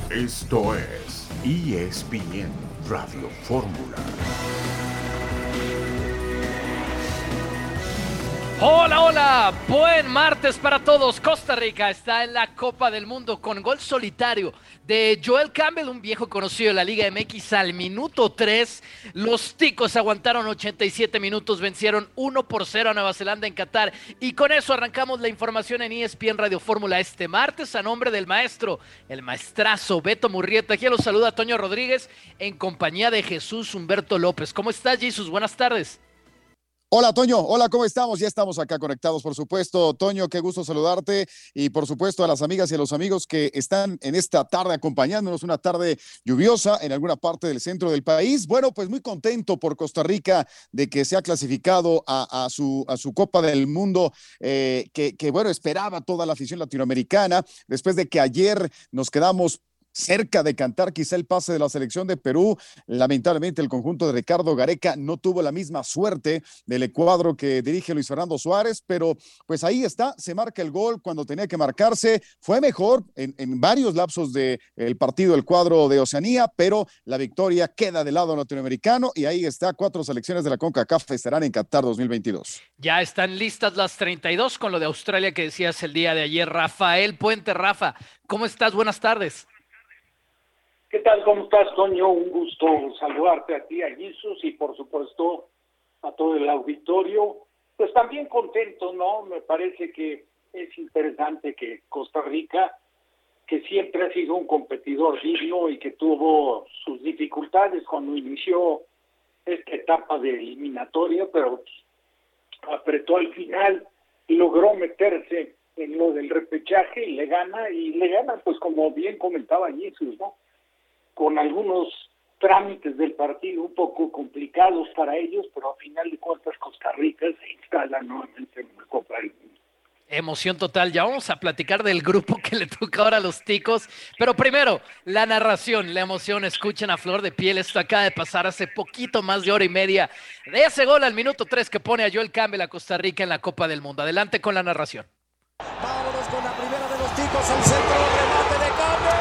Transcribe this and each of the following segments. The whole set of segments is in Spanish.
Esto es ESPN Radio Fórmula. Hola, hola, buen martes para todos. Costa Rica está en la Copa del Mundo con gol solitario de Joel Campbell, un viejo conocido de la Liga MX al minuto 3. Los ticos aguantaron 87 minutos, vencieron 1-0 a Nueva Zelanda en Qatar. Y con eso arrancamos la información en ESPN Radio Fórmula este martes a nombre del maestro, el maestrazo Beto Murrieta. Aquí los saluda Toño Rodríguez en compañía de Jesús Humberto López. ¿Cómo estás, Jesús? Buenas tardes. Hola, Toño. Hola, ¿cómo estamos? Ya estamos acá conectados, por supuesto. Toño, qué gusto saludarte y, por supuesto, a las amigas y a los amigos que están en esta tarde acompañándonos, una tarde lluviosa en alguna parte del centro del país. Bueno, pues muy contento por Costa Rica de que se ha clasificado a su Copa del Mundo, bueno, esperaba toda la afición latinoamericana, después de que ayer nos quedamos cerca de cantar quizá el pase de la selección de Perú. Lamentablemente el conjunto de Ricardo Gareca no tuvo la misma suerte del cuadro que dirige Luis Fernando Suárez, pero pues ahí está, se marca el gol cuando tenía que marcarse. Fue mejor en varios lapsos del partido el cuadro de Oceanía, pero la victoria queda del lado latinoamericano y ahí está, 4 selecciones de la CONCACAF estarán en Qatar 2022. Ya están listas las 32 con lo de Australia que decías el día de ayer. Rafael Puente. Rafa, ¿cómo estás? Buenas tardes. ¿Qué tal? ¿Cómo estás, Toño? Un gusto saludarte a ti, a Jesús y por supuesto a todo el auditorio. Pues también contento, ¿no? Me parece que es interesante que Costa Rica, que siempre ha sido un competidor digno y que tuvo sus dificultades cuando inició esta etapa de eliminatoria, pero apretó al final y logró meterse en lo del repechaje y le gana pues como bien comentaba Jesús, ¿no? Con algunos trámites del partido un poco complicados para ellos, pero a final de cuentas Costa Rica se instala nuevamente en la Copa del Mundo. Emoción total. Ya vamos a platicar del grupo que le toca ahora a los ticos, pero primero, la narración, la emoción. Escuchen a flor de piel, esto acaba de pasar hace poquito más de hora y media de ese gol al minuto 3 que pone a Joel Campbell a Costa Rica en la Copa del Mundo. Adelante con la narración. Vámonos con la primera de los ticos, al centro, remate de Campbell.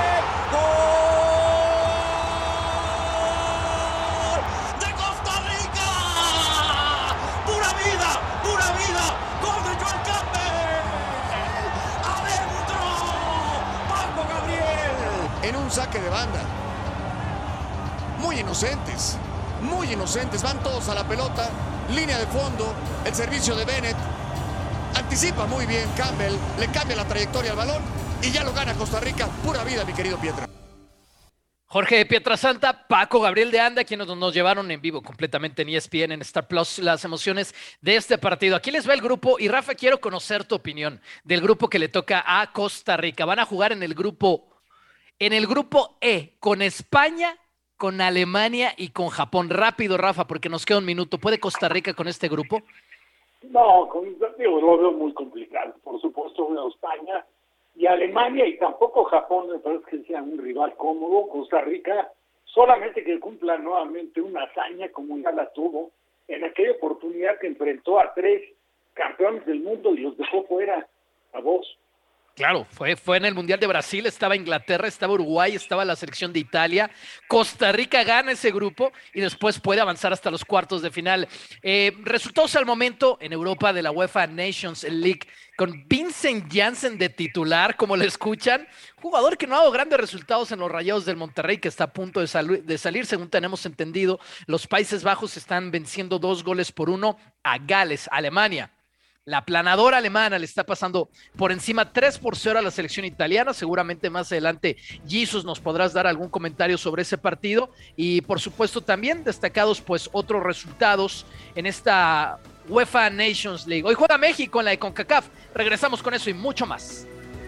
En un saque de banda. Muy inocentes, van todos a la pelota, línea de fondo, el servicio de Bennett, anticipa muy bien Campbell, le cambia la trayectoria al balón y ya lo gana Costa Rica. Pura vida, mi querido Pietra. Jorge de Pietrasanta, Paco Gabriel de Anda, quienes nos llevaron en vivo completamente en ESPN, en Star Plus, las emociones de este partido. Aquí les va el grupo y Rafa, quiero conocer tu opinión del grupo que le toca a Costa Rica. Van a jugar en el grupo E, con España, con Alemania y con Japón. Rápido, Rafa, porque nos queda un minuto. ¿Puede Costa Rica con este grupo? No, lo veo muy complicado. Por supuesto, veo España y Alemania y tampoco Japón me parece que sea un rival cómodo. Costa Rica solamente que cumpla nuevamente una hazaña como ya la tuvo en aquella oportunidad que enfrentó a 3 campeones del mundo y los dejó fuera a 2. Claro, fue en el Mundial de Brasil, estaba Inglaterra, estaba Uruguay, estaba la selección de Italia. Costa Rica gana ese grupo y después puede avanzar hasta los cuartos de final. Resultados al momento en Europa de la UEFA Nations League con Vincent Janssen de titular, como le escuchan, jugador que no ha dado grandes resultados en los Rayados del Monterrey, que está a punto de salir, según tenemos entendido. Los Países Bajos están venciendo 2-1 a Gales, Alemania. La planadora alemana le está pasando por encima 3-0 a la selección italiana. Seguramente más adelante, Jesús, nos podrás dar algún comentario sobre ese partido. Y por supuesto también destacados pues otros resultados en esta UEFA Nations League. Hoy juega México en la de CONCACAF. Regresamos con eso y mucho más.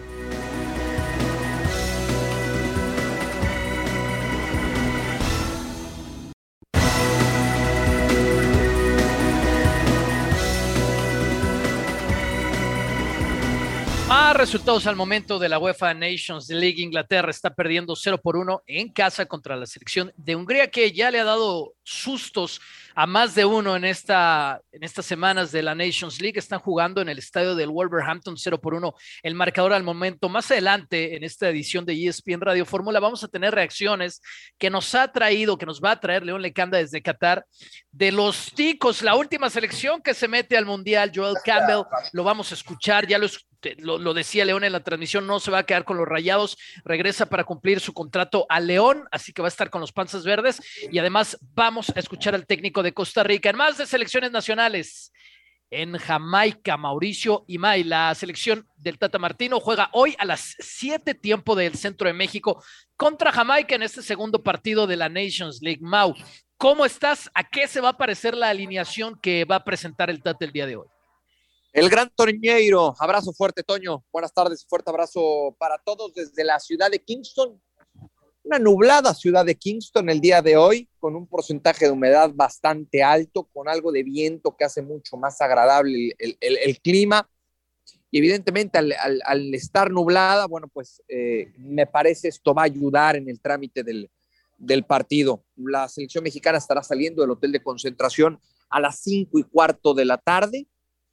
Más resultados al momento de la UEFA Nations League. Inglaterra está perdiendo 0-1 en casa contra la selección de Hungría, que ya le ha dado sustos a más de uno en estas semanas de la Nations League. Están jugando en el estadio del Wolverhampton 0-1 el marcador al momento. Más adelante, en esta edición de ESPN Radio Fórmula, vamos a tener reacciones que nos va a traer León Lecanda desde Qatar, de los ticos, la última selección que se mete al Mundial. Joel Campbell, lo vamos a escuchar, ya lo decía León en la transmisión, no se va a quedar con los Rayados, regresa para cumplir su contrato a León, así que va a estar con los Panzas Verdes, y además vamos a escuchar al técnico de Costa Rica. En más de selecciones nacionales, en Jamaica, Mauricio Imay, la selección del Tata Martino, juega hoy a las 7 tiempo del centro de México contra Jamaica en este segundo partido de la Nations League. Mau, ¿cómo estás? ¿A qué se va a parecer la alineación que va a presentar el Tata el día de hoy? El gran Toñeiro, abrazo fuerte, Toño. Buenas tardes, fuerte abrazo para todos desde la ciudad de Kingston. Una nublada ciudad de Kingston el día de hoy, con un porcentaje de humedad bastante alto, con algo de viento que hace mucho más agradable el clima. Y evidentemente al estar nublada, bueno, pues me parece esto va a ayudar en el trámite del partido. La selección mexicana estará saliendo del hotel de concentración a las 5:15 de la tarde.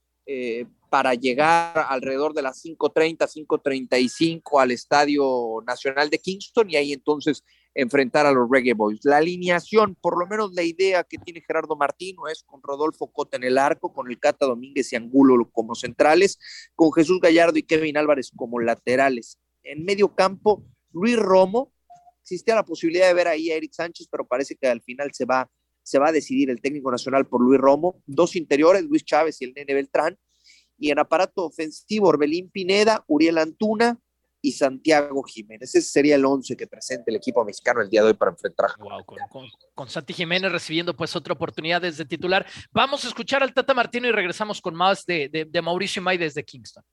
Para llegar alrededor de las 5:30, 5:35 al Estadio Nacional de Kingston y ahí entonces enfrentar a los Reggae Boys. La alineación, por lo menos la idea que tiene Gerardo Martino es con Rodolfo Cota en el arco, con el Cata Domínguez y Angulo como centrales, con Jesús Gallardo y Kevin Álvarez como laterales. En medio campo, Luis Romo. Existía la posibilidad de ver ahí a Eric Sánchez, pero parece que al final se va a decidir el técnico nacional por Luis Romo. Dos interiores, Luis Chávez y el Nene Beltrán. Y en aparato ofensivo, Orbelín Pineda, Uriel Antuna y Santiago Jiménez. Ese sería el 11 que presenta el equipo mexicano el día de hoy para enfrentar. Wow, con Santi Jiménez recibiendo pues otra oportunidad desde titular. Vamos a escuchar al Tata Martino y regresamos con más de Mauricio Imay desde Kingston.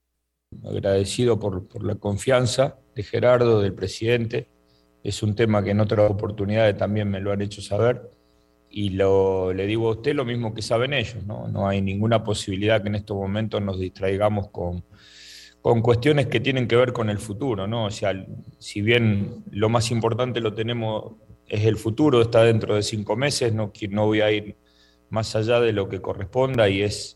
Agradecido por la confianza de Gerardo, del presidente. Es un tema que en otras oportunidades también me lo han hecho saber. Y le digo a usted lo mismo que saben ellos, ¿no? No hay ninguna posibilidad que en estos momentos nos distraigamos con cuestiones que tienen que ver con el futuro, ¿no? O sea, si bien lo más importante lo tenemos, es el futuro, está dentro de 5 meses, no voy a ir más allá de lo que corresponda y es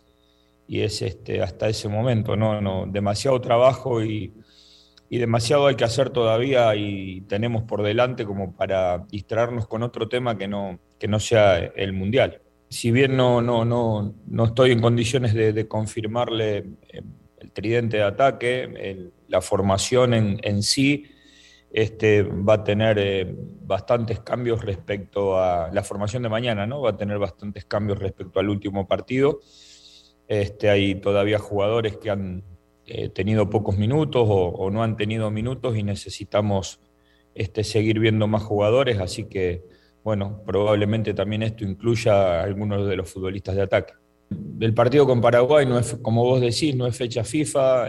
hasta ese momento, ¿no? Demasiado trabajo y demasiado hay que hacer todavía y tenemos por delante como para distraernos con otro tema que no sea el Mundial. Si bien no estoy en condiciones de confirmarle el tridente de ataque, la formación en sí va a tener bastantes cambios respecto a la formación de mañana, ¿no? Va a tener bastantes cambios respecto al último partido. Hay todavía jugadores que han tenido pocos minutos o no han tenido minutos y necesitamos seguir viendo más jugadores, así que bueno, probablemente también esto incluya a algunos de los futbolistas de ataque. El partido con Paraguay, no es, como vos decís, no es fecha FIFA,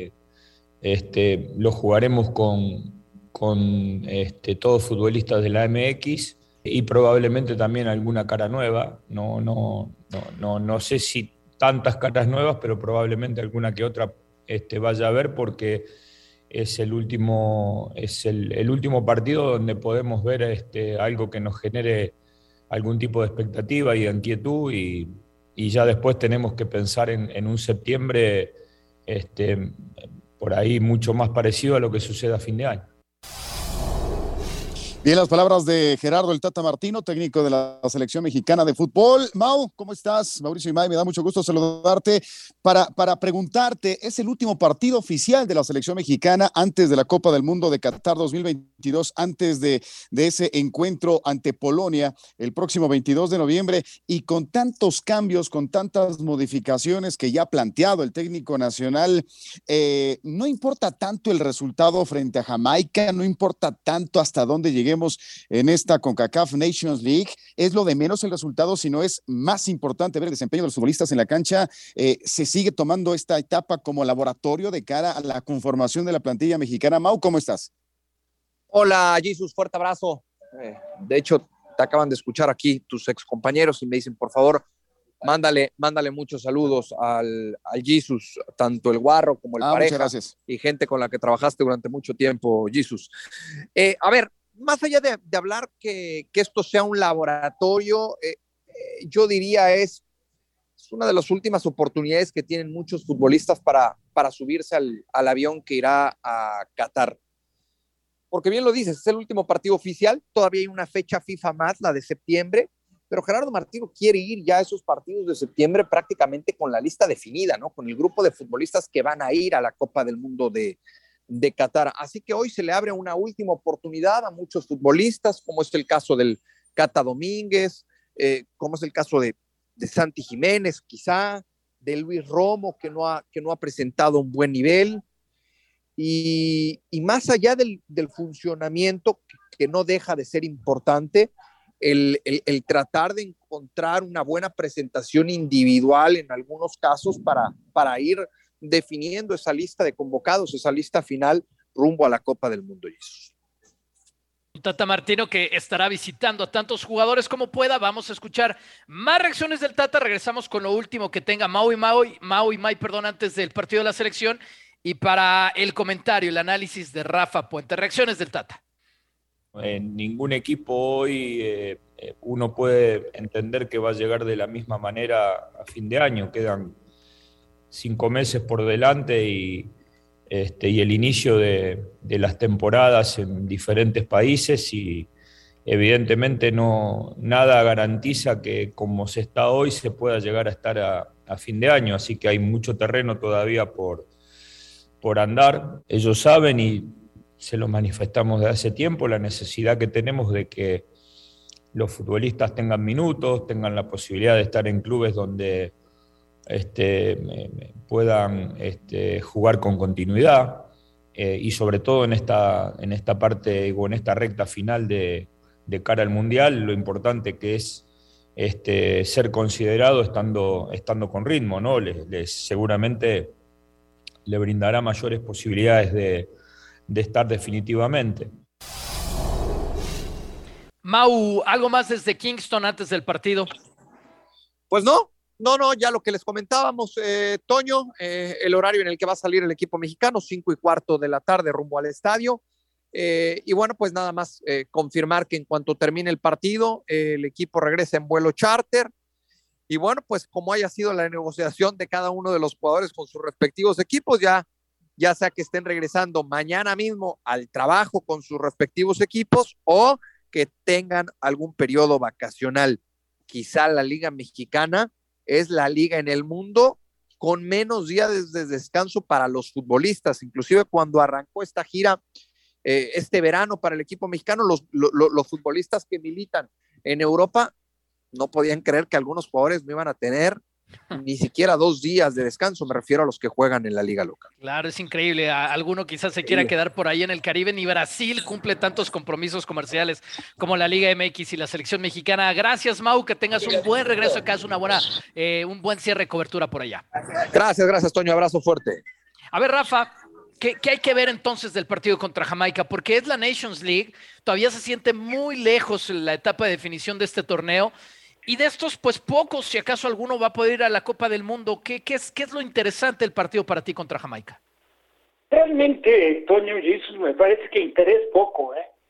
lo jugaremos con todos futbolistas de la MX y probablemente también alguna cara nueva, no sé si tantas caras nuevas, pero probablemente alguna que otra vaya a ver porque es el último partido donde podemos ver algo que nos genere algún tipo de expectativa y de inquietud y ya después tenemos que pensar en un septiembre por ahí mucho más parecido a lo que suceda a fin de año. Bien, las palabras de Gerardo el Tata Martino, técnico de la selección mexicana de fútbol. Mau, ¿cómo estás? Mauricio Imay, me da mucho gusto saludarte para preguntarte, es el último partido oficial de la selección mexicana antes de la Copa del Mundo de Qatar 2022, antes de ese encuentro ante Polonia el próximo 22 de noviembre y con tantos cambios, con tantas modificaciones que ya ha planteado el técnico nacional, no importa tanto el resultado frente a Jamaica, no importa tanto hasta dónde lleguemos en esta CONCACAF Nations League, es lo de menos el resultado, sino es más importante ver el desempeño de los futbolistas en la cancha. Se sigue tomando esta etapa como laboratorio de cara a la conformación de la plantilla mexicana. Mau, ¿cómo estás? Hola, Jesus, fuerte abrazo. De hecho, te acaban de escuchar aquí tus ex compañeros y me dicen, por favor, mándale muchos saludos al Jesus, tanto el Guarro como el Pareja y gente con la que trabajaste durante mucho tiempo, Jesus. A ver, más allá de hablar que esto sea un laboratorio, yo diría es una de las últimas oportunidades que tienen muchos futbolistas para subirse al avión que irá a Qatar. Porque bien lo dices, es el último partido oficial, todavía hay una fecha FIFA más, la de septiembre, pero Gerardo Martino quiere ir ya a esos partidos de septiembre prácticamente con la lista definida, ¿no? Con el grupo de futbolistas que van a ir a la Copa del Mundo de Qatar. Así que hoy se le abre una última oportunidad a muchos futbolistas, como es el caso del Cata Domínguez, como es el caso de Santi Jiménez, quizá, de Luis Romo, que no ha presentado un buen nivel. Y más allá del funcionamiento, que no deja de ser importante, el tratar de encontrar una buena presentación individual en algunos casos para ir definiendo esa lista de convocados, esa lista final rumbo a la Copa del Mundo. Tata Martino, que estará visitando a tantos jugadores como pueda. Vamos a escuchar más reacciones del Tata. Regresamos con lo último que tenga Mau y Mai, antes del partido de la selección. Y para el comentario, el análisis de Rafa Puente. Reacciones del Tata. En ningún equipo hoy uno puede entender que va a llegar de la misma manera a fin de año. Quedan 5 meses por delante y el inicio de las temporadas en diferentes países, y evidentemente nada garantiza que como se está hoy se pueda llegar a estar a fin de año, así que hay mucho terreno todavía por andar. Ellos saben, y se lo manifestamos desde hace tiempo, la necesidad que tenemos de que los futbolistas tengan minutos, tengan la posibilidad de estar en clubes donde puedan jugar con continuidad, y sobre todo en esta parte o en esta recta final de cara al Mundial, lo importante que es ser considerado estando con ritmo, ¿no? Seguramente le brindará mayores posibilidades de estar definitivamente. Mau, ¿algo más desde Kingston antes del partido? Pues no, ya lo que les comentábamos, Toño, el horario en el que va a salir el equipo mexicano, 5:15 de la tarde rumbo al estadio. Y bueno, pues nada más confirmar que en cuanto termine el partido, el equipo regresa en vuelo charter. Y bueno, pues como haya sido la negociación de cada uno de los jugadores con sus respectivos equipos, ya sea que estén regresando mañana mismo al trabajo con sus respectivos equipos o que tengan algún periodo vacacional. Quizá la Liga Mexicana es la liga en el mundo con menos días de descanso para los futbolistas. Inclusive cuando arrancó esta gira este verano para el equipo mexicano, los futbolistas que militan en Europa no podían creer que algunos jugadores no iban a tener ni siquiera 2 días de descanso. Me refiero a los que juegan en la liga local. Claro, es increíble. Alguno quizás se quiera quedar por ahí en el Caribe. Ni Brasil cumple tantos compromisos comerciales como la Liga MX y la selección mexicana. Gracias, Mau, que tengas un buen regreso acá, es un buen cierre de cobertura por allá. Gracias, Toño, abrazo fuerte. A ver, Rafa, ¿qué hay que ver entonces del partido contra Jamaica? Porque es la Nations League, todavía se siente muy lejos la etapa de definición de este torneo. Y de estos, pues pocos, si acaso alguno va a poder ir a la Copa del Mundo. ¿Qué es lo interesante del partido para ti contra Jamaica? Realmente, Toño y Jesús, me parece que interés poco,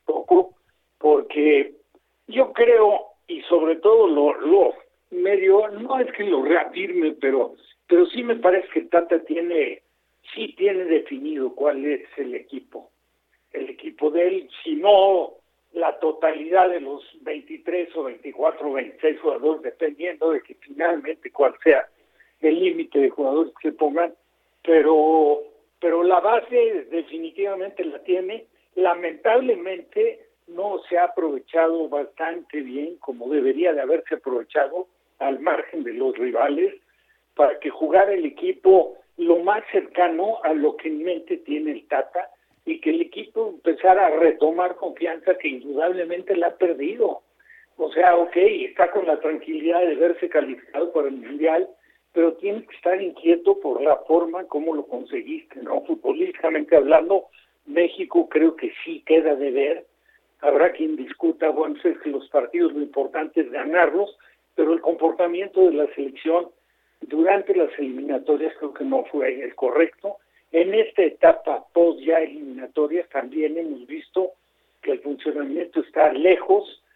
porque yo creo, y sobre todo lo medio, no es que lo reafirme, pero sí me parece que Tata tiene definido cuál es el equipo de él, si no la totalidad de los 23 o 24 o 26 jugadores, dependiendo de que finalmente cuál sea el límite de jugadores que se pongan, pero la base definitivamente la tiene. Lamentablemente no se ha aprovechado bastante bien como debería de haberse aprovechado al margen de los rivales para que jugara el equipo lo más cercano a lo que en mente tiene el Tata y que el equipo empezara a retomar confianza que indudablemente la ha perdido. O sea, está con la tranquilidad de verse calificado para el Mundial, pero tiene que estar inquieto por la forma como lo conseguiste, ¿no? Futbolísticamente hablando, México creo que sí queda de ver. Habrá quien discuta, es que los partidos lo importante es ganarlos, pero el comportamiento de la selección durante las eliminatorias creo que no fue el correcto. En esta etapa post ya eliminatorias también hemos visto que el funcionamiento está lejos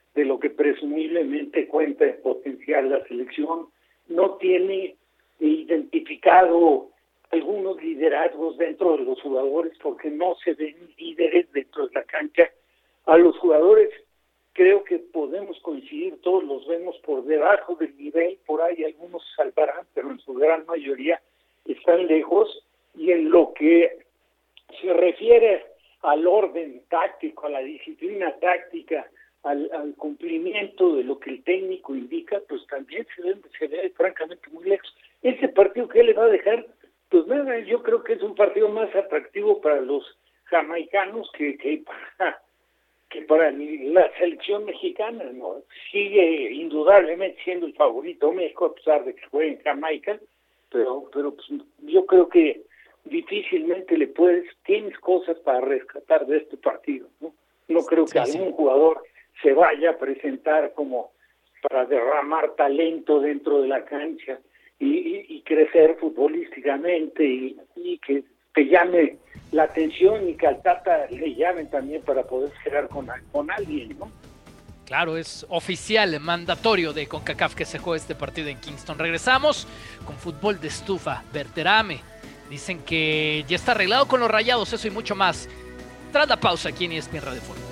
de lo que presumiblemente cuenta en potencial la selección. No tiene identificado algunos liderazgos dentro de los jugadores porque no se ven líderes dentro de la cancha. A los jugadores creo que podemos coincidir, todos los vemos por debajo del nivel, por ahí algunos salvarán, pero en su gran mayoría están lejos, y en lo que se refiere al orden táctico, a la disciplina táctica, al cumplimiento de lo que el técnico indica, pues también se ve francamente muy lejos. Ese partido, ¿qué le va a dejar? Pues nada, yo creo que es un partido más atractivo para los jamaicanos que para la selección mexicana, ¿no? Sigue indudablemente siendo el favorito México, a pesar de que juegue en Jamaica, pero pues, yo creo que difícilmente tienes cosas para rescatar de este partido, ¿no? No creo que algún jugador se vaya a presentar como para derramar talento dentro de la cancha y crecer futbolísticamente y que te llame la atención y que al Tata le llamen también para poder llegar con alguien, ¿no? Claro, es oficial, mandatorio de CONCACAF que se juegue este partido en Kingston. Regresamos con fútbol de estufa. Berterame, dicen que ya está arreglado con los Rayados, eso y mucho más. Tras la pausa aquí en ESPN Radio Fórmula.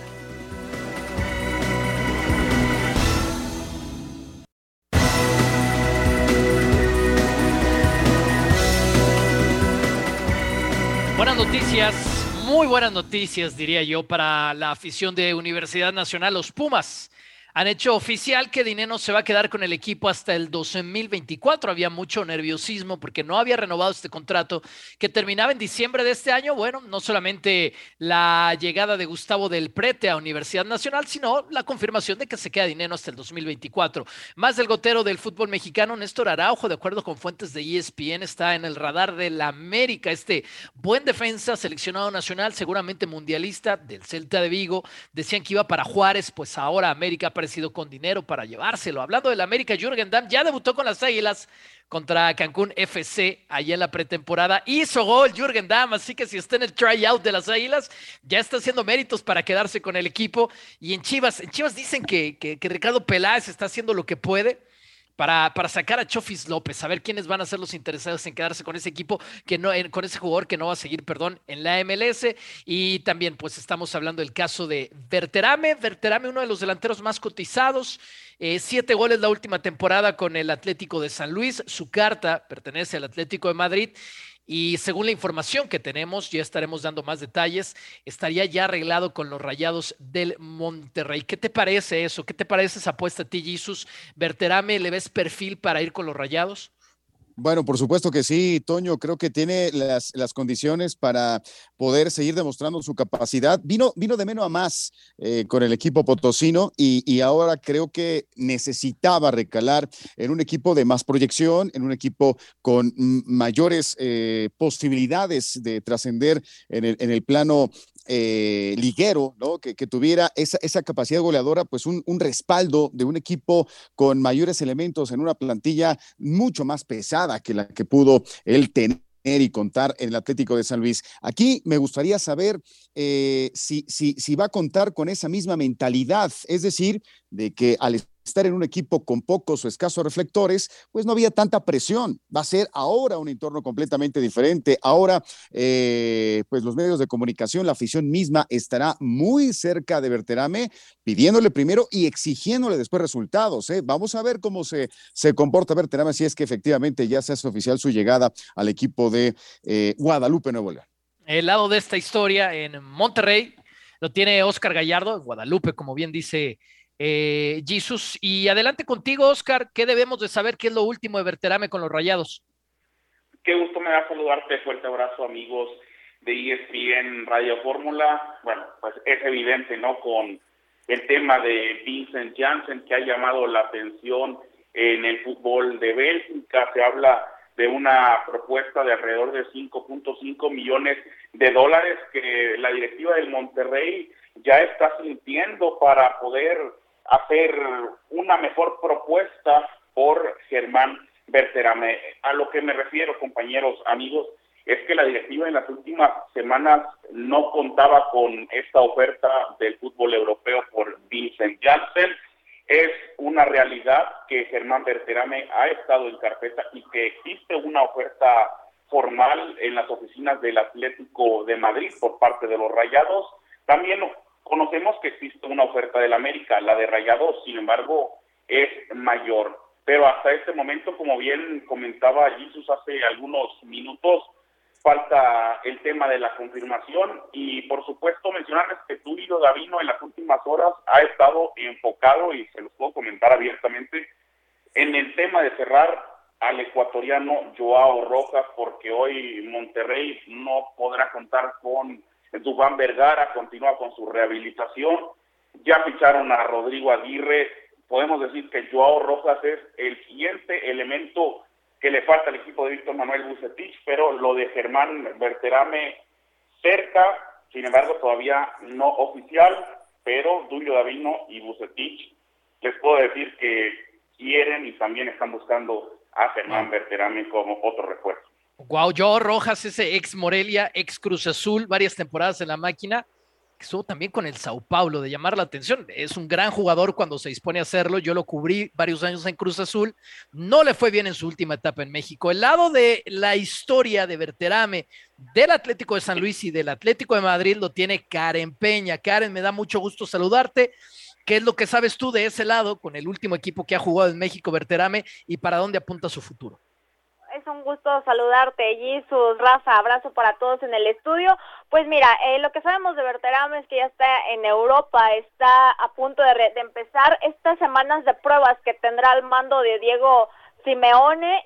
Buenas noticias, muy buenas noticias, diría yo, para la afición de Universidad Nacional. Los Pumas han hecho oficial que Dineno se va a quedar con el equipo hasta el 2024. Había mucho nerviosismo porque no había renovado este contrato que terminaba en diciembre de este año. Bueno, no solamente la llegada de Gustavo del Prete a Universidad Nacional, sino la confirmación de que se queda Dineno hasta el 2024. Más del gotero del fútbol mexicano, Néstor Araujo, de acuerdo con fuentes de ESPN, está en el radar del América. Este buen defensa, seleccionado nacional, seguramente mundialista del Celta de Vigo. Decían que iba para Juárez, pues ahora América ha aparecido con dinero para llevárselo. Hablando del América, Jürgen Damm ya debutó con las Águilas contra Cancún FC allá en la pretemporada. Hizo gol Jürgen Damm, así que si está en el tryout de las Águilas, ya está haciendo méritos para quedarse con el equipo. Y en Chivas dicen que Ricardo Peláez está haciendo lo que puede para sacar a Chofis López, a ver quiénes van a ser los interesados en quedarse con ese equipo, con ese jugador que no va a seguir, en la MLS. Y también, pues, estamos hablando del caso de Berterame, uno de los delanteros más cotizados, 7 goles la última temporada con el Atlético de San Luis. Su carta pertenece al Atlético de Madrid. Y según la información que tenemos, ya estaremos dando más detalles, estaría ya arreglado con los Rayados del Monterrey. ¿Qué te parece eso? ¿Qué te parece esa apuesta a ti, Jesus? ¿Berterame le ves perfil para ir con los Rayados? Bueno, por supuesto que sí, Toño, creo que tiene las condiciones para poder seguir demostrando su capacidad. Vino de menos a más con el equipo potosino y ahora creo que necesitaba recalar en un equipo de más proyección, en un equipo con mayores posibilidades de trascender en el plano liguero, ¿no? Que tuviera esa capacidad goleadora, pues un respaldo de un equipo con mayores elementos en una plantilla mucho más pesada que la que pudo él tener y contar en el Atlético de San Luis. Aquí me gustaría saber si va a contar con esa misma mentalidad, es decir, de que al estar en un equipo con pocos o escasos reflectores, pues no había tanta presión. Va a ser ahora un entorno completamente diferente. Ahora, pues los medios de comunicación, la afición misma estará muy cerca de Berterame, pidiéndole primero y exigiéndole después resultados. Vamos a ver cómo se comporta Berterame si es que efectivamente ya se hace oficial su llegada al equipo de Guadalupe, Nuevo León. El lado de esta historia en Monterrey lo tiene Oscar Gallardo, en Guadalupe, como bien dice Jesus. Y adelante contigo, Oscar. ¿Qué debemos de saber? ¿Qué es lo último de Berterame con los Rayados? Qué gusto me da saludarte. Fuerte abrazo, amigos de ESPN Radio Fórmula. Bueno, pues es evidente, ¿no? Con el tema de Vincent Janssen, que ha llamado la atención en el fútbol de Bélgica. Se habla de una propuesta de alrededor de $5.5 millones que la directiva del Monterrey ya está sintiendo para poder hacer una mejor propuesta por Germán Berterame. A lo que me refiero, compañeros, amigos, es que la directiva en las últimas semanas no contaba con esta oferta del fútbol europeo por Vincent Janssen. es una realidad que Germán Berterame ha estado en carpeta y que existe una oferta formal en las oficinas del Atlético de Madrid por parte de los Rayados. También conocemos que existe una oferta del América, la de Rayados, sin embargo, es mayor. Pero hasta este momento, como bien comentaba Jesús hace algunos minutos, falta el tema de la confirmación y, por supuesto, mencionarles que Tulio Davino en las últimas horas ha estado enfocado, y se los puedo comentar abiertamente, en el tema de cerrar al ecuatoriano Joao Rojas, porque hoy Monterrey no podrá contar con Duván Vergara, continúa con su rehabilitación. Ya ficharon a Rodrigo Aguirre. Podemos decir que Joao Rojas es el siguiente elemento que le falta al equipo de Víctor Manuel Vucetich, pero lo de Germán Berterame cerca, sin embargo todavía no oficial, pero Tulio Davino y Vucetich les puedo decir que quieren y también están buscando a Germán Berterame como otro refuerzo. Guau, Joao Rojas, ese ex Morelia, ex Cruz Azul, varias temporadas en la máquina, que estuvo también con el Sao Paulo, de llamar la atención. Es un gran jugador cuando se dispone a hacerlo. Yo lo cubrí varios años en Cruz Azul. No le fue bien en su última etapa en México. El lado de la historia de Berterame, del Atlético de San Luis y del Atlético de Madrid lo tiene Karen Peña. Karen, me da mucho gusto saludarte. ¿Qué es lo que sabes tú de ese lado con el último equipo que ha jugado en México, Berterame, y para dónde apunta su futuro? Es un gusto saludarte, Jesús, Rafa, abrazo para todos en el estudio. Pues mira, lo que sabemos de Berterame es que ya está en Europa, está a punto de empezar estas semanas de pruebas que tendrá al mando de Diego Simeone.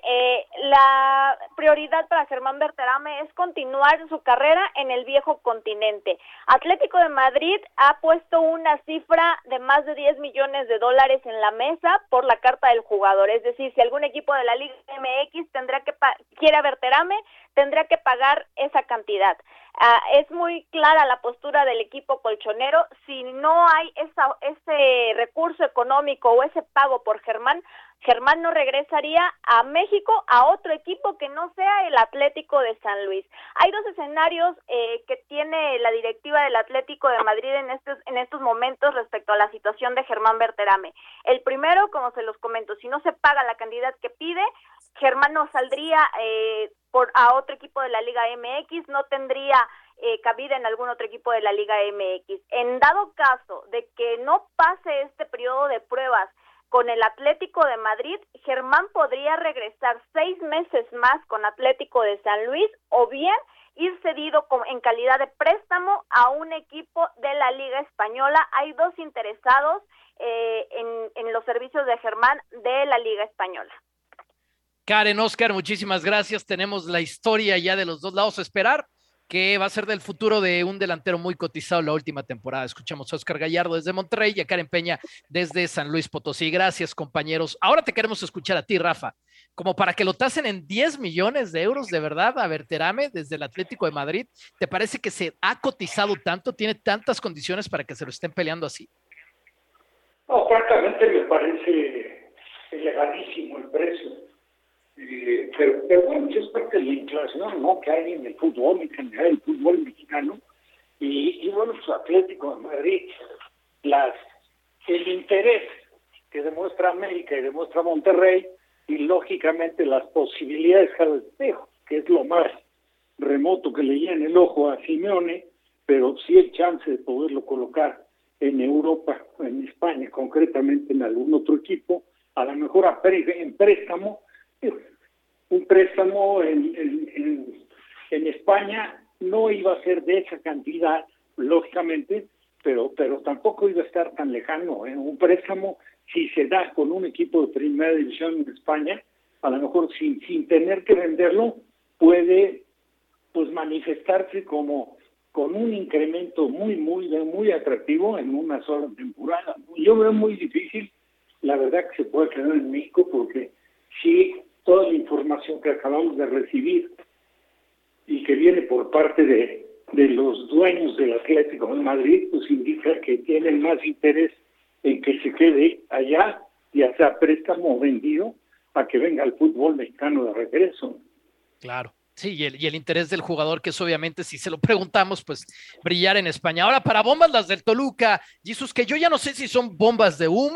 La prioridad para Germán Berterame es continuar su carrera en el viejo continente. Atlético de Madrid ha puesto una cifra de más de $10 millones en la mesa por la carta del jugador. Es decir, si algún equipo de la Liga MX quiere a Berterame, tendrá que pagar esa cantidad. Es muy clara la postura del equipo colchonero. Si no hay ese recurso económico o ese pago por Germán no regresaría a México a otro equipo que no sea el Atlético de San Luis. Hay dos escenarios que tiene la directiva del Atlético de Madrid en estos momentos respecto a la situación de Germán Berterame. El primero, como se los comento, si no se paga la cantidad que pide, Germán no saldría a otro equipo de la Liga MX, no tendría cabida en algún otro equipo de la Liga MX. En dado caso de que no pase este periodo de pruebas con el Atlético de Madrid, Germán podría regresar 6 meses más con Atlético de San Luis, o bien ir cedido en calidad de préstamo a un equipo de la Liga Española. Hay dos interesados en los servicios de Germán de la Liga Española. Karen, Oscar, muchísimas gracias. Tenemos la historia ya de los dos lados a esperar, que va a ser del futuro de un delantero muy cotizado la última temporada. Escuchamos a Oscar Gallardo desde Monterrey y a Karen Peña desde San Luis Potosí. Gracias, compañeros. Ahora te queremos escuchar a ti, Rafa, como para que lo tasen en $10 millones, de verdad, a Berterame desde el Atlético de Madrid. ¿Te parece que se ha cotizado tanto, tiene tantas condiciones para que se lo estén peleando así? No, francamente me parece elevadísimo el precio. Pero bueno, es parte de la inflación, ¿no?, que hay en el fútbol, en general el fútbol mexicano, y bueno, pues Atlético de Madrid, el interés que demuestra América y demuestra Monterrey, y lógicamente las posibilidades al espejo, que es lo más remoto que le llena el ojo a Simeone, pero sí el chance de poderlo colocar en Europa, en España, concretamente en algún otro equipo, a lo mejor en préstamo. Un préstamo en España no iba a ser de esa cantidad, lógicamente, pero tampoco iba a estar tan lejano. Un préstamo, si se da con un equipo de primera división en España, a lo mejor sin tener que venderlo, puede pues manifestarse como con un incremento muy atractivo en una sola temporada. Yo veo muy difícil, la verdad, que se pueda quedar en México, porque sí, toda la información que acabamos de recibir y que viene por parte de los dueños del Atlético de Madrid, pues indica que tienen más interés en que se quede allá, ya sea préstamo o vendido, a que venga al fútbol mexicano de regreso. Claro. Sí, y el interés del jugador, que es obviamente, si se lo preguntamos, pues brillar en España. Ahora, para bombas las del Toluca, Jesús, que yo ya no sé si son bombas de humo,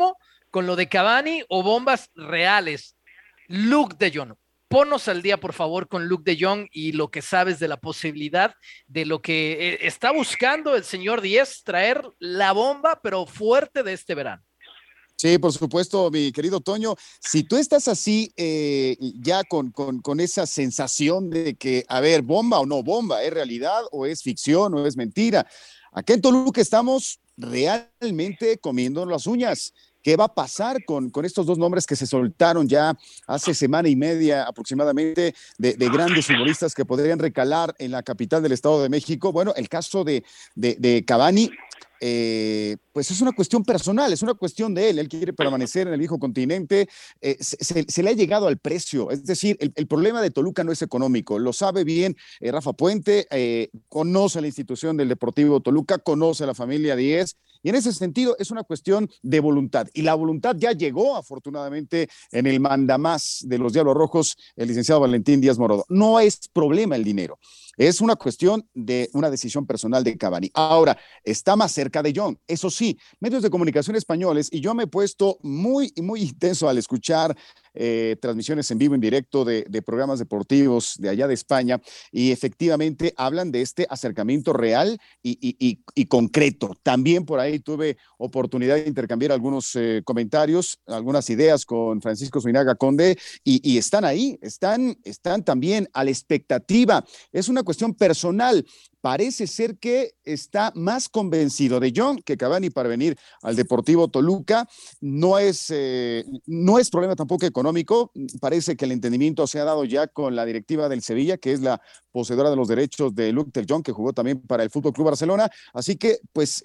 con lo de Cavani o bombas reales? Luke de Jong. Ponnos al día, por favor, con Luke de Jong y lo que sabes de la posibilidad de lo que está buscando el señor 10, traer la bomba, pero fuerte de este verano. Sí, por supuesto, mi querido Toño. Si tú estás así, ya con esa sensación de que, a ver, bomba o no bomba, ¿es realidad o es ficción o es mentira? Acá en Toluca estamos realmente comiendo las uñas. ¿Qué va a pasar con estos dos nombres que se soltaron ya hace semana y media aproximadamente de grandes futbolistas que podrían recalar en la capital del Estado de México? Bueno, el caso de Cavani, pues es una cuestión personal, es una cuestión de él quiere permanecer en el viejo continente, se le ha llegado al precio, es decir, el problema de Toluca no es económico, lo sabe bien Rafa Puente, conoce la institución del Deportivo Toluca, conoce a la familia Díez, y en ese sentido es una cuestión de voluntad, y la voluntad ya llegó afortunadamente en el mandamás de los Diablos Rojos, el licenciado Valentín Díaz Morodo. No es problema el dinero, es una cuestión de una decisión personal de Cavani. Ahora, está más cerca de Jong, eso sí, medios de comunicación españoles, y yo me he puesto muy intenso al escuchar transmisiones en vivo, en directo de programas deportivos de allá de España, y efectivamente hablan de este acercamiento real y concreto. También por ahí tuve oportunidad de intercambiar algunos comentarios, algunas ideas con Francisco Zuinaga Conde, y están ahí, están también a la expectativa. Es una cuestión personal. Parece ser que está más convencido de Jong que Cavani para venir al Deportivo Toluca. No es problema tampoco económico. Parece que el entendimiento se ha dado ya con la directiva del Sevilla, que es la poseedora de los derechos de Luke de Jong, que jugó también para el Fútbol Club Barcelona. Así que, pues,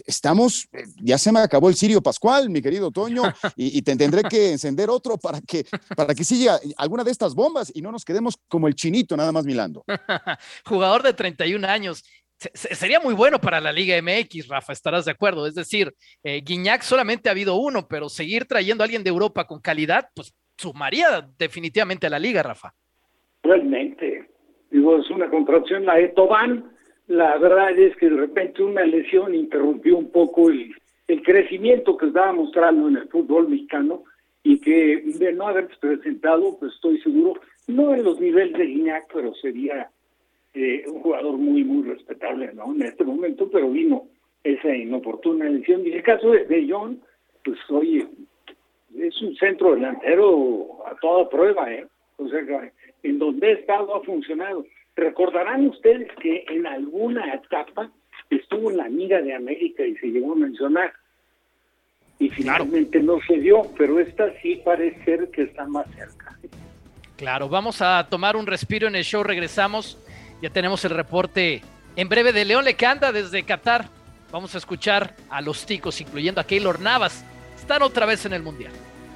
ya se me acabó el cirio pascual, mi querido Toño, y te tendré que encender otro para que siga alguna de estas bombas y no nos quedemos como el chinito, nada más milando. Jugador de 31 años. Sería muy bueno para la Liga MX, Rafa, estarás de acuerdo. Es decir, Guiñac solamente ha habido uno, pero seguir trayendo a alguien de Europa con calidad, pues sumaría definitivamente a la Liga, Rafa. Realmente, digo, es una contracción. La de Tobán, la verdad es que de repente una lesión interrumpió un poco el crecimiento que estaba mostrando en el fútbol mexicano, y que de no haberse presentado, pues estoy seguro, no en los niveles de Guiñac, pero sería un jugador muy respetable, ¿no? En este momento, pero vino esa inoportuna lesión. Y el caso de Jong, pues oye, es un centro delantero a toda prueba, o sea, en donde ha estado ha funcionado. Recordarán ustedes que en alguna etapa estuvo en la mira de América y se llegó a mencionar, y finalmente no se dio, pero esta sí parece ser que está más cerca. Claro, vamos a tomar un respiro en el show, regresamos. Ya tenemos el reporte en breve de León Lecanda desde Qatar. Vamos a escuchar a los ticos, incluyendo a Keylor Navas. Están otra vez en el Mundial.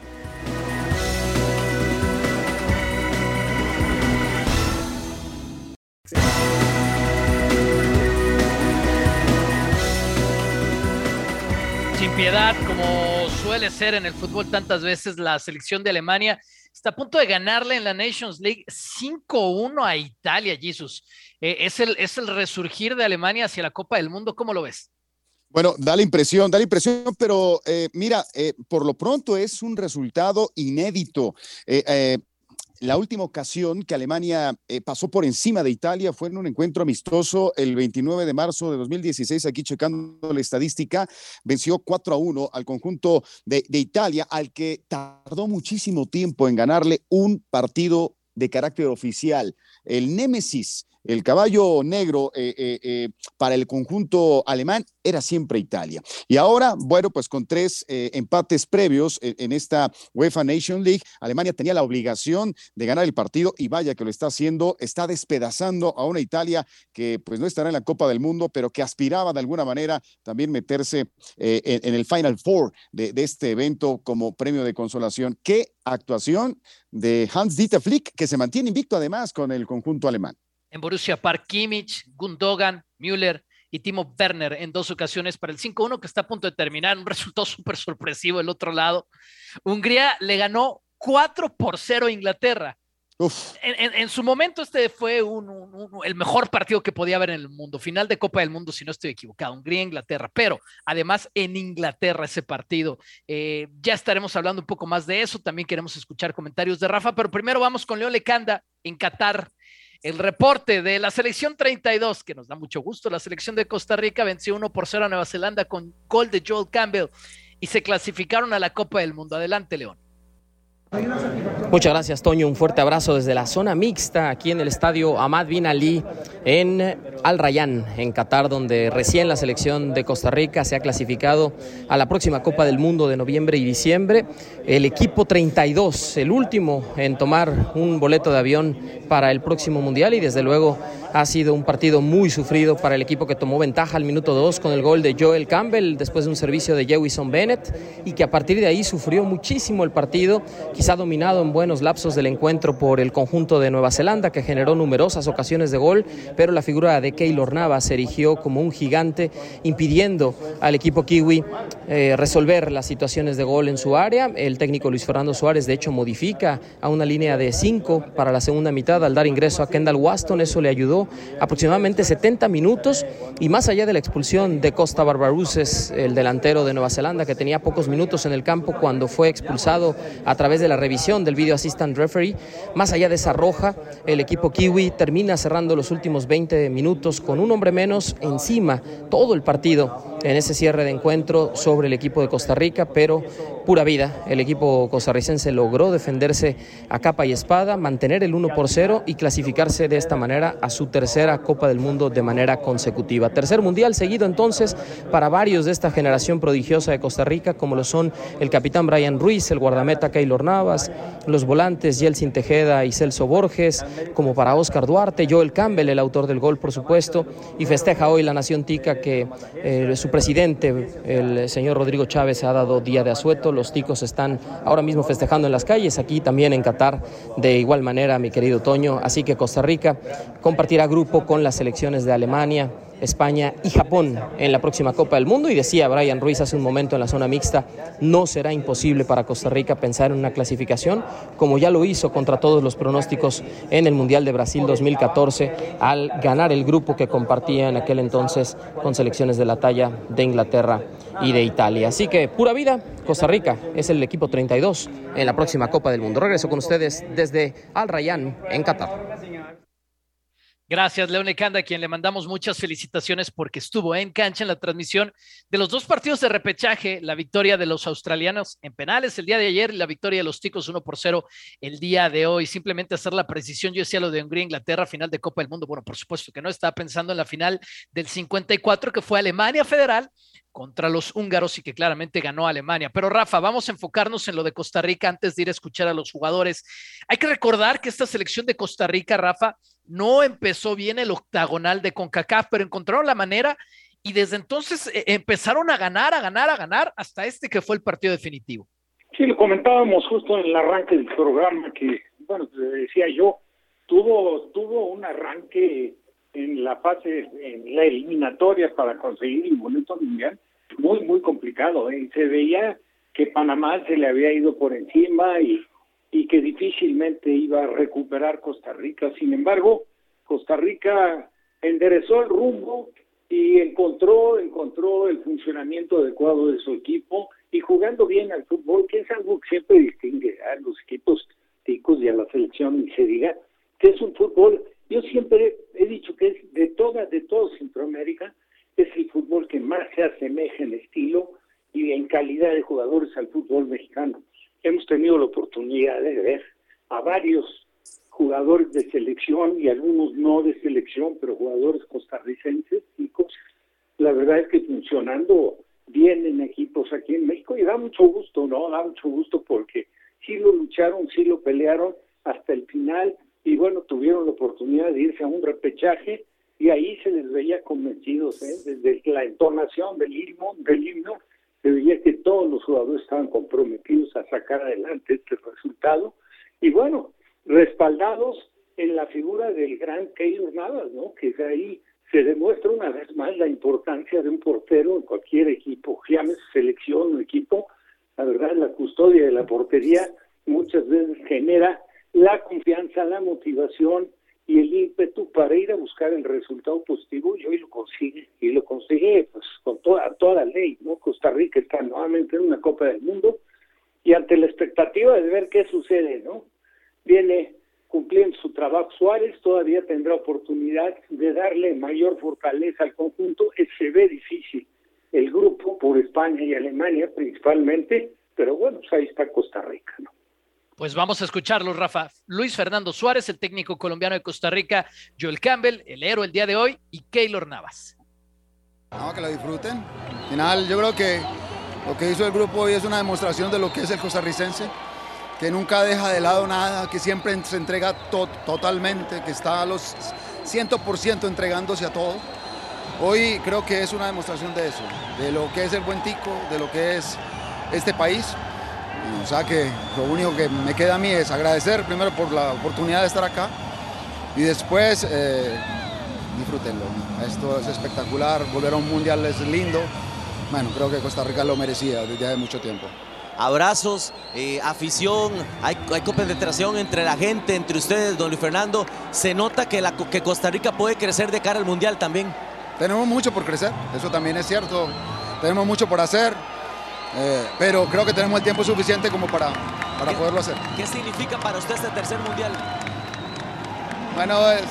Sin piedad, como suele ser en el fútbol tantas veces, la selección de Alemania está a punto de ganarle en la Nations League 5-1 a Italia, Jesús. Es el resurgir de Alemania hacia la Copa del Mundo. ¿Cómo lo ves? Bueno, da la impresión, pero mira, por lo pronto es un resultado inédito. La última ocasión que Alemania pasó por encima de Italia fue en un encuentro amistoso el 29 de marzo de 2016, aquí checando la estadística, venció 4-1 al conjunto de Italia, al que tardó muchísimo tiempo en ganarle un partido de carácter oficial. El némesis, el caballo negro para el conjunto alemán era siempre Italia. Y ahora, bueno, pues con 3 empates previos en esta UEFA Nation League, Alemania tenía la obligación de ganar el partido, y vaya que lo está haciendo, está despedazando a una Italia que pues no estará en la Copa del Mundo, pero que aspiraba de alguna manera también meterse en el Final Four de este evento como premio de consolación. ¡Qué actuación de Hans-Dieter Flick, que se mantiene invicto además con el conjunto alemán! En Borussia Park, Kimmich, Gundogan, Müller y Timo Werner en 2 ocasiones para el 5-1, que está a punto de terminar. Un resultado súper sorpresivo del otro lado. Hungría le ganó 4-0 a Inglaterra. En su momento este fue el mejor partido que podía haber en el mundo, final de Copa del Mundo, si no estoy equivocado, Hungría-Inglaterra, pero además en Inglaterra ese partido. Ya estaremos hablando un poco más de eso, también queremos escuchar comentarios de Rafa, pero primero vamos con Leo Lecanda en Qatar. El reporte de la selección 32, que nos da mucho gusto. La selección de Costa Rica venció 1-0 a Nueva Zelanda con gol de Joel Campbell y se clasificaron a la Copa del Mundo. Adelante, León. Muchas gracias, Toño. Un fuerte abrazo desde la zona mixta aquí en el estadio Ahmad Bin Ali en Al Rayyan, en Qatar, donde recién la selección de Costa Rica se ha clasificado a la próxima Copa del Mundo de noviembre y diciembre. El equipo 32, el último en tomar un boleto de avión para el próximo Mundial, y desde luego ha sido un partido muy sufrido para el equipo que tomó ventaja al minuto 2 con el gol de Joel Campbell después de un servicio de Jewison Bennett, y que a partir de ahí sufrió muchísimo el partido, quizá dominado en buenos lapsos del encuentro por el conjunto de Nueva Zelanda, que generó numerosas ocasiones de gol, pero la figura de Keylor Navas se erigió como un gigante, impidiendo al equipo kiwi resolver las situaciones de gol en su área. El técnico Luis Fernando Suárez de hecho modifica a una línea de 5 para la segunda mitad al dar ingreso a Kendall Waston. Eso le ayudó aproximadamente 70 minutos, y más allá de la expulsión de Costa Barbarouses, el delantero de Nueva Zelanda, que tenía pocos minutos en el campo cuando fue expulsado a través de la revisión del Video Assistant Referee, más allá de esa roja, el equipo kiwi termina cerrando los últimos 20 minutos con un hombre menos encima todo el partido en ese cierre de encuentro sobre el equipo de Costa Rica, pero pura vida. El equipo costarricense logró defenderse a capa y espada, mantener el 1-0 y clasificarse de esta manera a su tercera Copa del Mundo de manera consecutiva. Tercer mundial seguido entonces para varios de esta generación prodigiosa de Costa Rica, como lo son el capitán Brian Ruiz, el guardameta Keylor Navas, los volantes Yeltsin Tejeda y Celso Borges, como para Oscar Duarte, Joel Campbell, el autor del gol, por supuesto, y festeja hoy la nación tica que su presidente, el señor Rodrigo Chávez, ha dado día de asueto. Los ticos están ahora mismo festejando en las calles, aquí también en Qatar, de igual manera, mi querido Toño. Así que Costa Rica compartirá grupo con las selecciones de Alemania, España y Japón en la próxima Copa del Mundo. Y decía Brian Ruiz hace un momento en la zona mixta, no será imposible para Costa Rica pensar en una clasificación, como ya lo hizo contra todos los pronósticos en el Mundial de Brasil 2014, al ganar el grupo que compartía en aquel entonces con selecciones de la talla de Inglaterra y de Italia. Así que pura vida, Costa Rica es el equipo 32 en la próxima Copa del Mundo. Regreso con ustedes desde Al Rayyan en Qatar. Gracias, León Lecanda, a quien le mandamos muchas felicitaciones porque estuvo en cancha en la transmisión de los dos partidos de repechaje, la victoria de los australianos en penales el día de ayer y la victoria de los ticos 1-0 el día de hoy. Simplemente hacer la precisión, yo decía lo de Hungría-Inglaterra, final de Copa del Mundo. Bueno, por supuesto que no, estaba pensando en la final del 54, que fue Alemania Federal contra los húngaros y que claramente ganó Alemania. Pero Rafa, vamos a enfocarnos en lo de Costa Rica antes de ir a escuchar a los jugadores. Hay que recordar que esta selección de Costa Rica, Rafa, no empezó bien el octagonal de CONCACAF, pero encontraron la manera y desde entonces empezaron a ganar hasta este que fue el partido definitivo. Sí, lo comentábamos justo en el arranque del programa que, bueno, decía yo, tuvo un arranque en la fase, en la eliminatoria para conseguir el boleto mundial, muy complicado, ¿eh? Se veía que Panamá se le había ido por encima y que difícilmente iba a recuperar Costa Rica. Sin embargo, Costa Rica enderezó el rumbo y encontró el funcionamiento adecuado de su equipo y jugando bien al fútbol, que es algo que siempre distingue a los equipos ticos y a la selección, y se diga que es un fútbol. Yo siempre he dicho que es de todo Centroamérica, es el fútbol que más se asemeja en estilo y en calidad de jugadores al fútbol mexicano. Hemos tenido la oportunidad de ver a varios jugadores de selección y algunos no de selección, pero jugadores costarricenses, chicos, la verdad es que funcionando bien en equipos aquí en México, y da mucho gusto, ¿no? Da mucho gusto porque sí lo lucharon, sí lo pelearon hasta el final, y bueno, tuvieron la oportunidad de irse a un repechaje y ahí se les veía convencidos, desde la entonación del himno se veía que todos los jugadores estaban comprometidos a sacar adelante este resultado y bueno, respaldados en la figura del gran Keylor Navas, ¿no? Que de ahí se demuestra una vez más la importancia de un portero en cualquier equipo, llámese selección o equipo. La verdad, la custodia de la portería muchas veces genera la confianza, la motivación y el ímpetu para ir a buscar el resultado positivo, y hoy lo consigue, y lo consigue pues con toda ley, ¿no? Costa Rica está nuevamente en una Copa del Mundo, y ante la expectativa de ver qué sucede, ¿no? Viene cumpliendo su trabajo Suárez, todavía tendrá oportunidad de darle mayor fortaleza al conjunto. Se ve difícil el grupo por España y Alemania principalmente, pero bueno, pues ahí está Costa Rica, ¿no? Pues vamos a escucharlos, Rafa. Luis Fernando Suárez, el técnico colombiano de Costa Rica, Joel Campbell, el héroe el día de hoy, y Keylor Navas. No, que lo disfruten. Al final, yo creo que lo que hizo el grupo hoy es una demostración de lo que es el costarricense, que nunca deja de lado nada, que siempre se entrega totalmente, que está a los 100% entregándose a todo. Hoy creo que es una demostración de eso, de lo que es el buen tico, de lo que es este país. O sea que lo único que me queda a mí es agradecer primero por la oportunidad de estar acá y después disfrútenlo. Esto es espectacular, volver a un mundial es lindo. Bueno, creo que Costa Rica lo merecía desde hace mucho tiempo. Abrazos, afición, hay compenetración entre la gente, entre ustedes, don Luis Fernando. Se nota que Costa Rica puede crecer de cara al mundial también. Tenemos mucho por crecer, eso también es cierto. Tenemos mucho por hacer. Pero creo que tenemos el tiempo suficiente como para poderlo hacer. ¿Qué significa para usted este tercer mundial? Bueno, es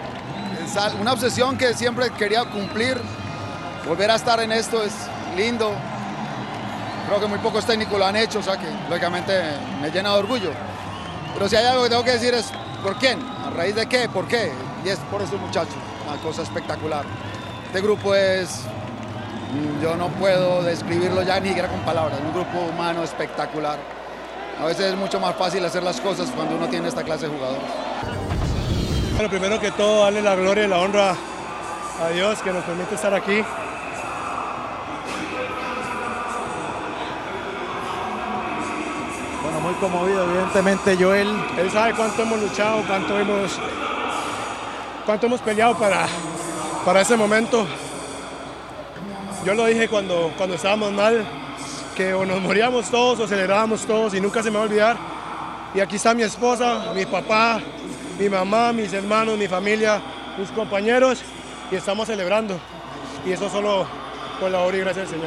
una obsesión que siempre quería cumplir. Volver a estar en esto es lindo. Creo que muy pocos técnicos lo han hecho, o sea que lógicamente me llena de orgullo. Pero si hay algo que tengo que decir es ¿por quién? ¿A raíz de qué? ¿Por qué? Y es por estos muchachos, una cosa espectacular. Este grupo es... Yo no puedo describirlo ya ni siquiera con palabras, un grupo humano espectacular. A veces es mucho más fácil hacer las cosas cuando uno tiene esta clase de jugadores. Bueno, primero que todo, darle la gloria y la honra a Dios que nos permite estar aquí. Bueno, muy conmovido, evidentemente, Joel. Él sabe cuánto hemos luchado, cuánto hemos peleado para ese momento. Yo lo dije cuando estábamos mal, que o nos moríamos todos o celebrábamos todos y nunca se me va a olvidar. Y aquí está mi esposa, mi papá, mi mamá, mis hermanos, mi familia, mis compañeros y estamos celebrando. Y eso solo por la obra y gracia del Señor.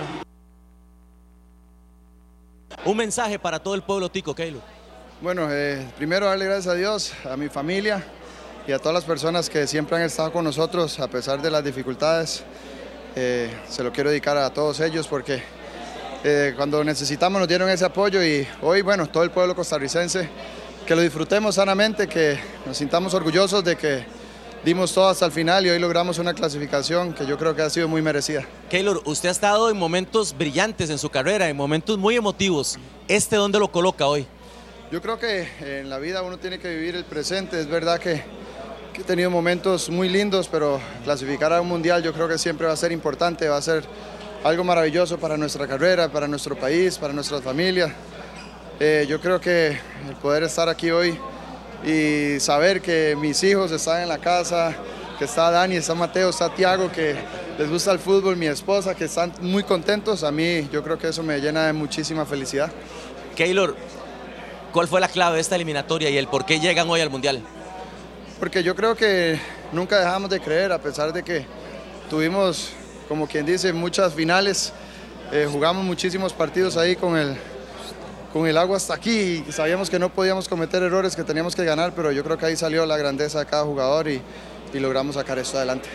Un mensaje para todo el pueblo tico, Keylor. Bueno, primero darle gracias a Dios, a mi familia y a todas las personas que siempre han estado con nosotros a pesar de las dificultades. Se lo quiero dedicar a todos ellos porque cuando necesitamos nos dieron ese apoyo y hoy, bueno, todo el pueblo costarricense, que lo disfrutemos sanamente, que nos sintamos orgullosos de que dimos todo hasta el final y hoy logramos una clasificación que yo creo que ha sido muy merecida. Keylor, usted ha estado en momentos brillantes en su carrera, en momentos muy emotivos. ¿Dónde lo coloca hoy? Yo creo que en la vida uno tiene que vivir el presente. Es verdad que he tenido momentos muy lindos, pero clasificar a un mundial yo creo que siempre va a ser importante, va a ser algo maravilloso para nuestra carrera, para nuestro país, para nuestras familias. Yo creo que el poder estar aquí hoy y saber que mis hijos están en la casa, que está Dani, está Mateo, está Tiago, que les gusta el fútbol, mi esposa, que están muy contentos, a mí yo creo que eso me llena de muchísima felicidad. Keylor, ¿cuál fue la clave de esta eliminatoria y el por qué llegan hoy al mundial? Porque yo creo que nunca dejamos de creer, a pesar de que tuvimos, como quien dice, muchas finales, jugamos muchísimos partidos ahí con el agua hasta aquí y sabíamos que no podíamos cometer errores, que teníamos que ganar, pero yo creo que ahí salió la grandeza de cada jugador y logramos sacar esto adelante.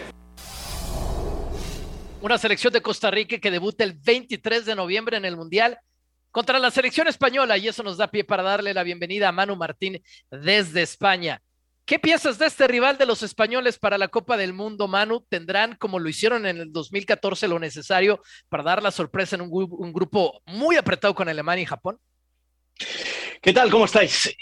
Una selección de Costa Rica que debuta el 23 de noviembre en el Mundial contra la selección española, y eso nos da pie para darle la bienvenida a Manu Martín desde España. ¿Qué piensas de este rival de los españoles para la Copa del Mundo, Manu? ¿Tendrán, como lo hicieron en el 2014, lo necesario para dar la sorpresa en un grupo muy apretado con Alemania y Japón? ¿Qué tal? ¿Cómo estáis?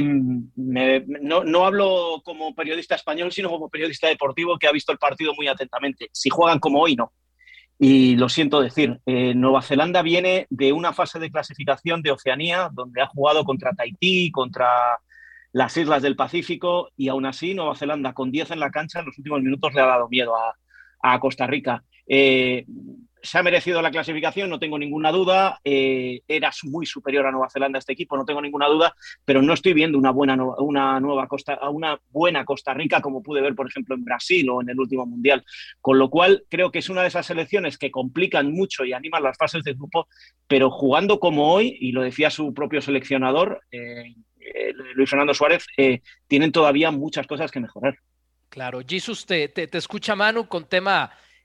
No hablo como periodista español, sino como periodista deportivo que ha visto el partido muy atentamente. Si juegan como hoy, no. Y lo siento decir, Nueva Zelanda viene de una fase de clasificación de Oceanía, donde ha jugado contra Tahití, contra las islas del Pacífico, y aún así Nueva Zelanda con 10 en la cancha en los últimos minutos le ha dado miedo a Costa Rica. se ha merecido la clasificación, no tengo ninguna duda. Era muy superior a Nueva Zelanda este equipo, no tengo ninguna duda, pero no estoy viendo una buena Costa Rica como pude ver, por ejemplo, en Brasil o en el último Mundial. Con lo cual, creo que es una de esas selecciones que complican mucho y animan las fases de grupo, pero jugando como hoy, y lo decía su propio seleccionador, Luis Fernando Suárez, tienen todavía muchas cosas que mejorar. Claro, Jesús, te escucha Manu con tema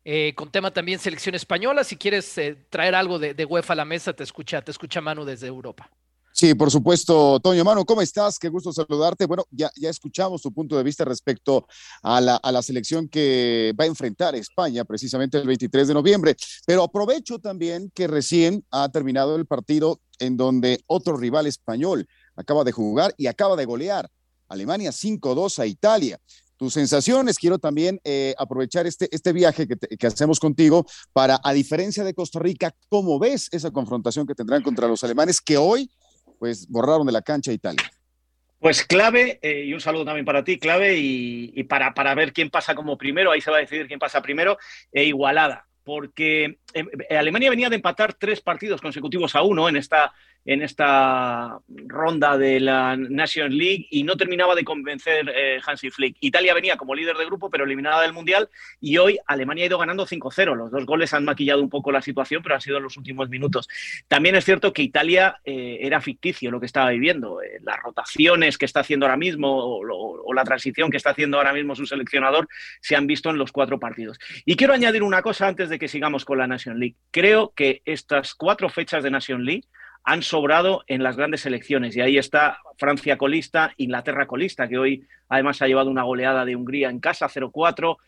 también selección española. Si quieres traer algo de UEFA a la mesa, te escucha Manu desde Europa. Sí, por supuesto, Toño. Manu, ¿cómo estás? Qué gusto saludarte. Bueno, ya escuchamos tu punto de vista respecto a la selección que va a enfrentar España precisamente el 23 de noviembre, pero aprovecho también que recién ha terminado el partido en donde otro rival español acaba de jugar y acaba de golear Alemania 5-2 a Italia. Tus sensaciones, quiero también aprovechar este viaje que hacemos contigo para, a diferencia de Costa Rica, ¿cómo ves esa confrontación que tendrán contra los alemanes que hoy pues borraron de la cancha a Italia? Pues clave, y un saludo también para ti, clave y para ver quién pasa como primero, ahí se va a decidir quién pasa primero, igualada, porque Alemania venía de empatar 3 partidos consecutivos a 1 en esta ronda de la Nations League y no terminaba de convencer Hansi Flick. Italia venía como líder de grupo, pero eliminada del Mundial, y hoy Alemania ha ido ganando 5-0. Los 2 goles han maquillado un poco la situación, pero han sido en los últimos minutos. También es cierto que Italia era ficticio lo que estaba viviendo. Las rotaciones que está haciendo ahora mismo o la transición que está haciendo ahora mismo su seleccionador se han visto en los 4 partidos. Y quiero añadir una cosa antes de que sigamos con la Nations League. Creo que estas 4 fechas de Nations League han sobrado en las grandes selecciones, y ahí está Francia colista, Inglaterra colista, que hoy además ha llevado una goleada de Hungría en casa, 0-4,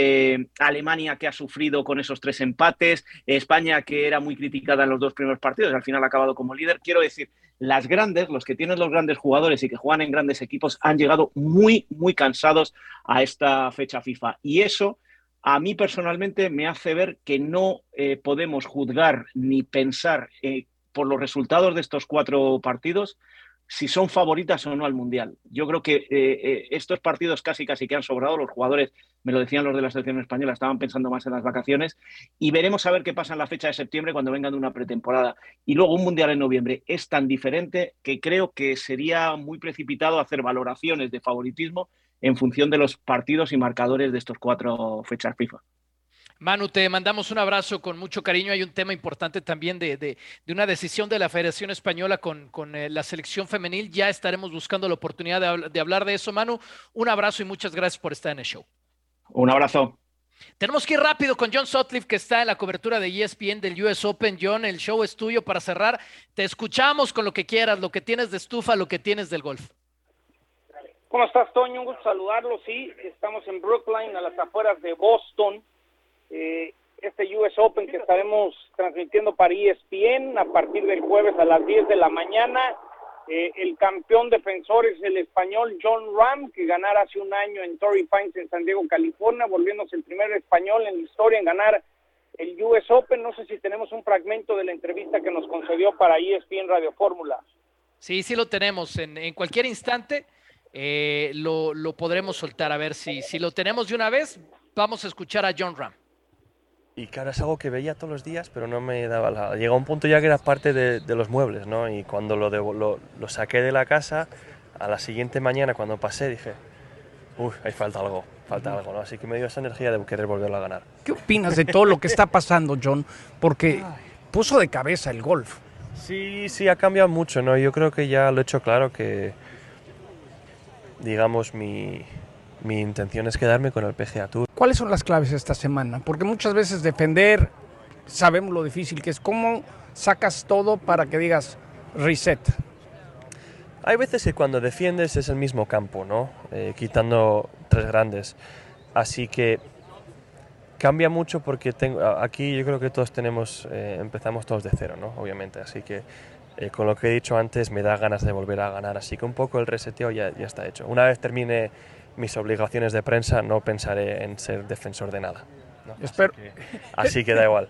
Alemania, que ha sufrido con esos 3 empates, España, que era muy criticada en los 2 primeros partidos, al final ha acabado como líder. Quiero decir, las grandes, los que tienen los grandes jugadores y que juegan en grandes equipos, han llegado muy, muy cansados a esta fecha FIFA, y eso a mí personalmente me hace ver que no podemos juzgar ni pensar por los resultados de estos 4 partidos si son favoritas o no al Mundial. Yo creo que estos partidos casi que han sobrado. Los jugadores, me lo decían los de la selección española, estaban pensando más en las vacaciones, y veremos a ver qué pasa en la fecha de septiembre cuando vengan de una pretemporada. Y luego un Mundial en noviembre es tan diferente que creo que sería muy precipitado hacer valoraciones de favoritismo en función de los partidos y marcadores de estos 4 fechas FIFA. Manu, te mandamos un abrazo con mucho cariño. Hay un tema importante también de una decisión de la Federación Española con la selección femenil. Ya estaremos buscando la oportunidad de hablar de eso. Manu, un abrazo y muchas gracias por estar en el show. Un abrazo. Tenemos que ir rápido con John Sutcliffe, que está en la cobertura de ESPN del US Open. John, el show es tuyo para cerrar. Te escuchamos con lo que quieras, lo que tienes de estufa, lo que tienes del golf. ¿Cómo estás, Toño? Un gusto saludarlo. Sí, estamos en Brookline, a las afueras de Boston. Este US Open que estaremos transmitiendo para ESPN a partir del jueves a las 10 de la mañana. El campeón defensor es el español Jon Rahm, que ganara hace un año en Torrey Pines en San Diego, California, volviéndose el primer español en la historia en ganar el US Open. No sé si tenemos un fragmento de la entrevista que nos concedió para ESPN Radio Fórmula. Sí lo tenemos. En cualquier instante lo podremos soltar. A ver si lo tenemos de una vez. Vamos a escuchar a Jon Rahm. Y claro, es algo que veía todos los días, pero no me daba la... Llegó un punto ya que era parte de los muebles, ¿no? Y cuando lo saqué de la casa, a la siguiente mañana cuando pasé dije, ahí falta algo, ¿no? Así que me dio esa energía de querer volverlo a ganar. ¿Qué opinas de todo lo que está pasando, John? Porque puso de cabeza el golf. Sí, ha cambiado mucho, ¿no? Yo creo que ya lo he hecho claro que, digamos, mi intención es quedarme con el PGA Tour. ¿Cuáles son las claves esta semana? Porque muchas veces defender, sabemos lo difícil que es. ¿Cómo sacas todo para que digas reset? Hay veces que cuando defiendes es el mismo campo, ¿no? Quitando 3 grandes. Así que cambia mucho porque aquí yo creo que todos empezamos todos de cero, ¿no? Obviamente. Así que con lo que he dicho antes me da ganas de volver a ganar. Así que un poco el reseteo ya está hecho. Una vez termine mis obligaciones de prensa, no pensaré en ser defensor de nada, ¿no? Espero. Así que da igual.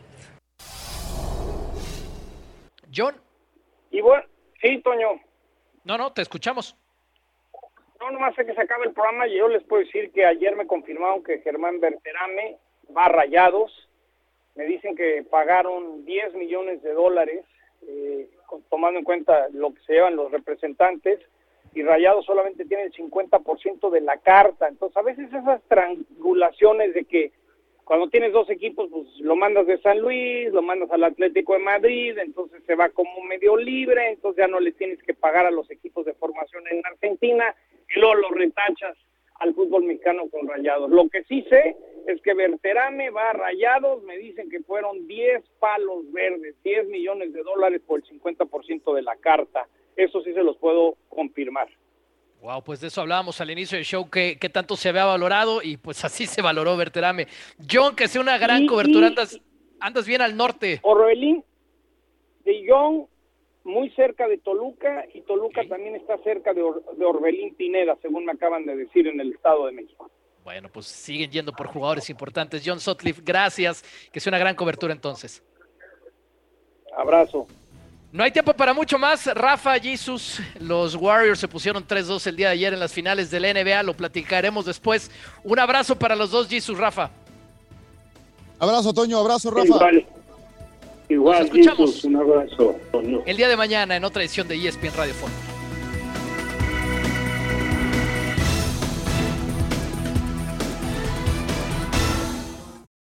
John. Y bueno, sí, Toño. No, te escuchamos. No, nomás sé que se acaba el programa y yo les puedo decir que ayer me confirmaron que Germán Berterame va a Rayados. me dicen que pagaron $10 millones, tomando en cuenta lo que se llevan los representantes, y Rayados solamente tiene el 50% de la carta. Entonces, a veces esas triangulaciones de que cuando tienes dos equipos, pues lo mandas de San Luis, lo mandas al Atlético de Madrid, entonces se va como medio libre, entonces ya no le tienes que pagar a los equipos de formación en Argentina, y luego lo retachas al fútbol mexicano con Rayados. Lo que sí sé es que Berterame va a Rayados, me dicen que fueron 10 palos verdes, $10 millones por el 50% de la carta. Eso sí se los puedo confirmar. Wow, pues de eso hablábamos al inicio del show, que tanto se había valorado, y pues así se valoró Berterame. John, que sea una gran cobertura, andas bien al norte. Orbelín de John, muy cerca de Toluca, y Toluca también está cerca de Orbelín Pineda, según me acaban de decir en el Estado de México. Bueno, pues siguen yendo por jugadores importantes. John Sutcliffe, gracias, que sea una gran cobertura entonces. Abrazo. No hay tiempo para mucho más. Rafa, Jesus, los Warriors se pusieron 3-2 el día de ayer en las finales de la NBA, lo platicaremos después. Un abrazo para los dos, Jesus, Rafa. Abrazo, Toño, abrazo, Rafa. Igual, nos escuchamos Jesus, un abrazo, Toño. el día de mañana en otra edición de ESPN Radio Fórmula.